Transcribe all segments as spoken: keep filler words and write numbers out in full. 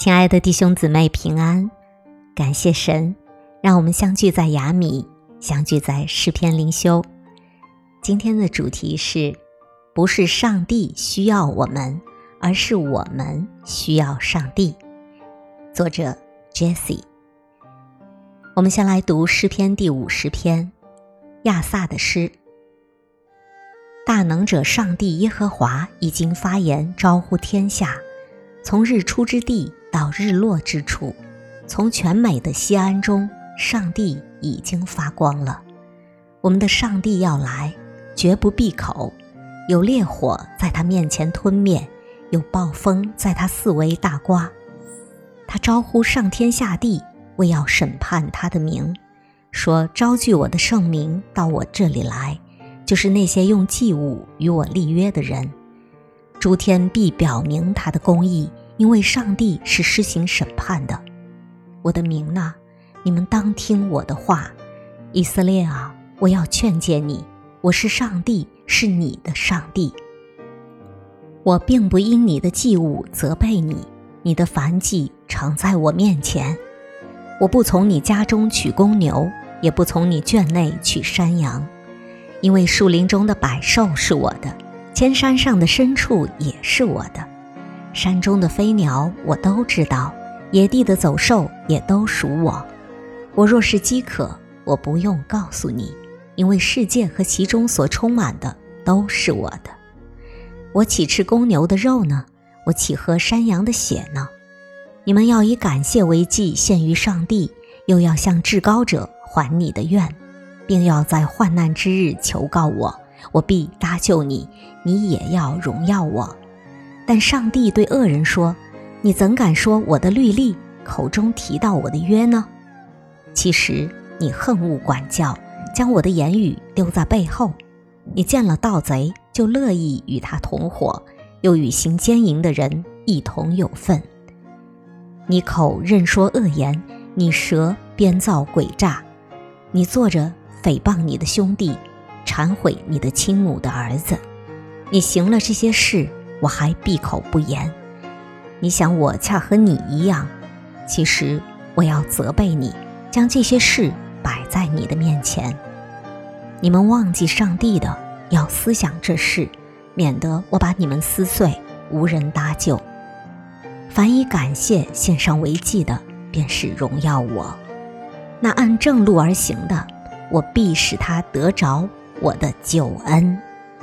亲爱的弟兄姊妹平安，感谢神，让我们相聚在雅米，相聚在诗篇灵修。今天的主题是，不是上帝需要我们，而是我们需要上帝。作者 Jesse。 我们先来读诗篇第五十篇，亚萨的诗。大能者上帝耶和华已经发言招呼天下，从日出之地到日落之处，从全美的西安中，上帝已经发光了。我们的上帝要来，绝不闭口，有烈火在他面前吞灭，有暴风在他四围大刮。他招呼上天下地，为要审判他的名，说招聚我的圣名到我这里来，就是那些用祭物与我立约的人。诸天必表明他的公义，因为上帝是施行审判的。我的民哪，你们当听我的话。以色列啊，我要劝诫你，我是上帝，是你的上帝。我并不因你的祭物责备你，你的燔祭常在我面前。我不从你家中取公牛，也不从你圈内取山羊，因为树林中的百兽是我的，千山上的牲畜也是我的。山中的飞鸟我都知道，野地的走兽也都属我。我若是饥渴，我不用告诉你，因为世界和其中所充满的都是我的。我岂吃公牛的肉呢？我岂喝山羊的血呢？你们要以感谢为祭献于上帝，又要向至高者还你的愿，并要在患难之日求告我，我必搭救你，你也要荣耀我。但上帝对恶人说，你怎敢说我的律例，口中提到我的约呢？其实你恨恶管教，将我的言语丢在背后。你见了盗贼，就乐意与他同伙，又与行奸淫的人一同有份。你口任说恶言，你舌编造诡诈，你坐着诽谤你的兄弟，忏悔你的亲母的儿子。你行了这些事，我还闭口不言。你想我恰和你一样，其实我要责备你，将这些事摆在你的面前。你们忘记上帝的，要思想这事，免得我把你们撕碎，无人搭救。凡以感谢献上为祭的，便是荣耀我。那按正路而行的，我必使他得着我的救恩。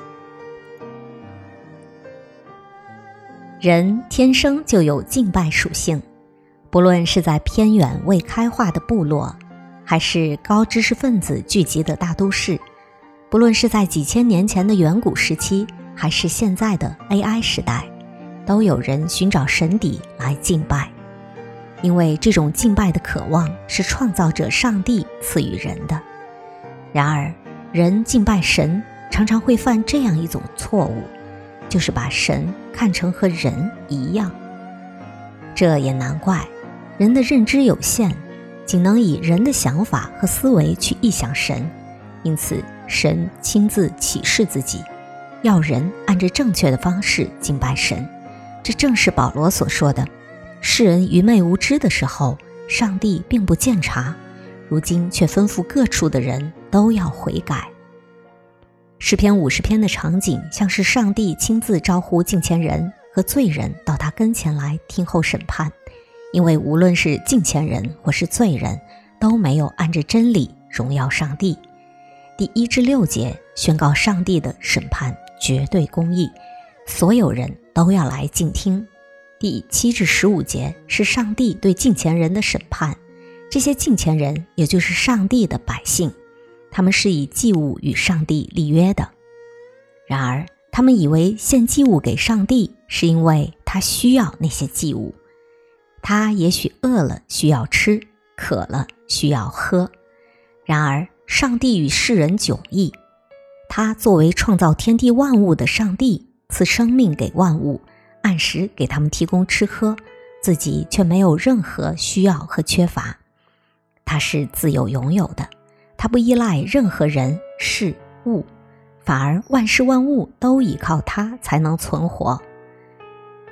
人天生就有敬拜属性，不论是在偏远未开化的部落，还是高知识分子聚集的大都市，不论是在几千年前的远古时期，还是现在的 A I 时代，都有人寻找神邸来敬拜。因为这种敬拜的渴望是创造者上帝赐予人的。然而，人敬拜神常常会犯这样一种错误，就是把神看成和人一样。这也难怪，人的认知有限，仅能以人的想法和思维去臆想神，因此神亲自启示自己，要人按着正确的方式敬拜神。这正是保罗所说的，世人愚昧无知的时候，上帝并不鉴察，如今却吩咐各处的人都要悔改。诗篇五十篇的场景像是上帝亲自招呼敬虔人和罪人到他跟前来听候审判，因为无论是敬虔人或是罪人，都没有按着真理荣耀上帝。第一至六节宣告上帝的审判绝对公义，所有人都要来静听。第七至十五节是上帝对敬虔人的审判，这些敬虔人也就是上帝的百姓，他们是以祭物与上帝立约的。然而他们以为献祭物给上帝是因为他需要那些祭物，他也许饿了需要吃，渴了需要喝。然而上帝与世人迥异，他作为创造天地万物的上帝，赐生命给万物，按时给他们提供吃喝，自己却没有任何需要和缺乏。他是自由拥有的，他不依赖任何人事物，反而万事万物都依靠他才能存活。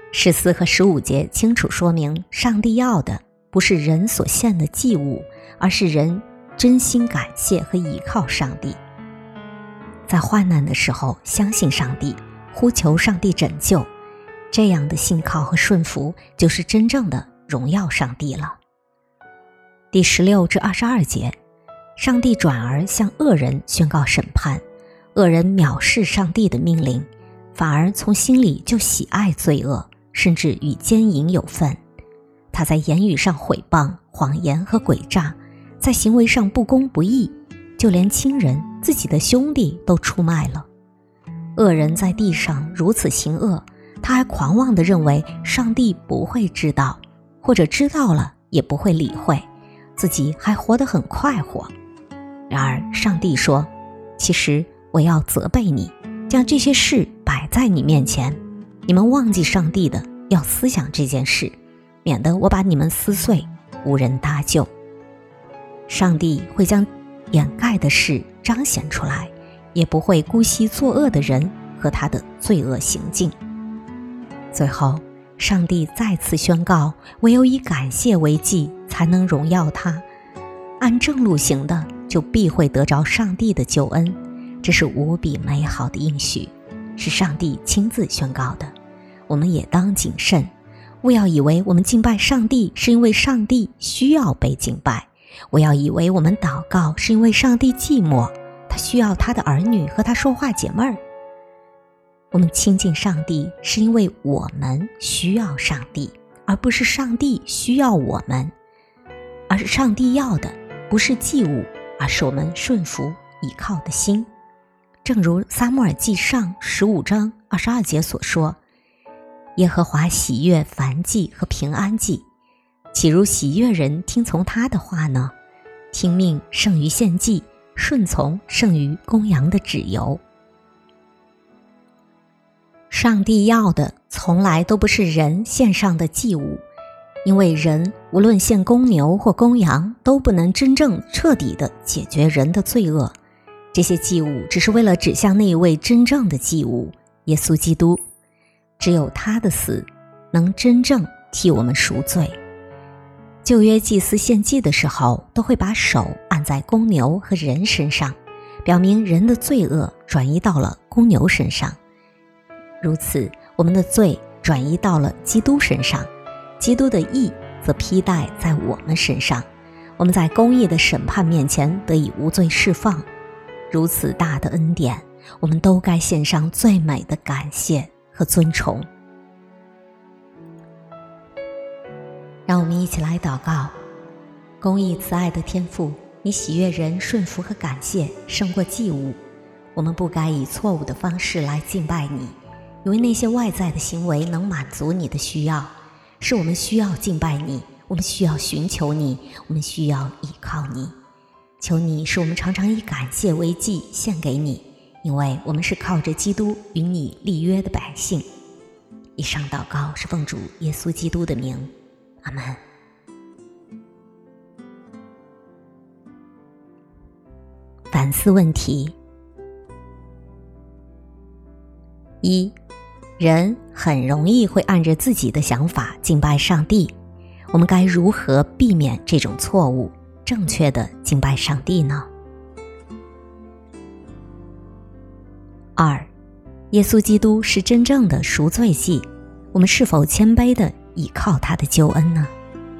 十四和十五节清楚说明，上帝要的不是人所献的祭物，而是人真心感谢和依靠上帝。在患难的时候相信上帝，呼求上帝拯救，这样的信靠和顺服就是真正的荣耀上帝了。第十六至二十二节，上帝转而向恶人宣告审判，恶人藐视上帝的命令，反而从心里就喜爱罪恶，甚至与奸淫有份。他在言语上毁谤、谎言和诡诈，在行为上不公不义，就连亲人、自己的兄弟都出卖了。恶人在地上如此行恶，他还狂妄地认为上帝不会知道，或者知道了也不会理会，自己还活得很快活。然而上帝说，其实我要责备你，将这些事摆在你面前，你们忘记上帝的，要思想这件事，免得我把你们撕碎，无人搭救。上帝会将掩盖的事彰显出来，也不会姑息作恶的人和他的罪恶行径。最后，上帝再次宣告，唯有以感谢为祭，才能荣耀他。按正路行的，就必会得着上帝的救恩。这是无比美好的应许，是上帝亲自宣告的。我们也当谨慎，勿要以为我们敬拜上帝是因为上帝需要被敬拜，勿要以为我们祷告是因为上帝寂寞，他需要他的儿女和他说话解闷儿。我们亲近上帝是因为我们需要上帝，而不是上帝需要我们。而上帝要的不是祭物，而是我们顺服倚靠的心。正如撒母耳记上十五章二十二节所说，耶和华喜悦燔祭和平安祭，岂如喜悦人听从他的话呢？听命胜于献祭，顺从胜于公羊的脂油。上帝要的从来都不是人献上的祭物，因为人无论献公牛或公羊，都不能真正彻底地解决人的罪恶。这些祭物只是为了指向那一位真正的祭物，耶稣基督。只有他的死能真正替我们赎罪。旧约祭司献祭的时候，都会把手按在公牛和人身上，表明人的罪恶转移到了公牛身上。如此，我们的罪转移到了基督身上，基督的义则披戴在我们身上，我们在公义的审判面前得以无罪释放。如此大的恩典，我们都该献上最美的感谢和尊崇。让我们一起来祷告。公义慈爱的天父，你喜悦人顺服和感谢胜过祭物。我们不该以错误的方式来敬拜你，因为那些外在的行为能满足你的需要。是我们需要敬拜你，我们需要寻求你，我们需要依靠你。求你使我们常常以感谢为祭献给你，因为我们是靠着基督与你立约的百姓。以上祷告是奉主耶稣基督的名，阿们。反思问题：一，人很容易会按着自己的想法敬拜上帝，我们该如何避免这种错误，正确的敬拜上帝呢？二，耶稣基督是真正的赎罪祭，我们是否谦卑的倚靠他的救恩呢？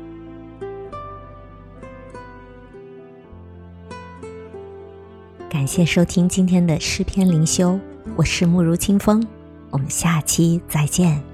感谢收听今天的诗篇灵修，我是慕如清风，我们下期再见。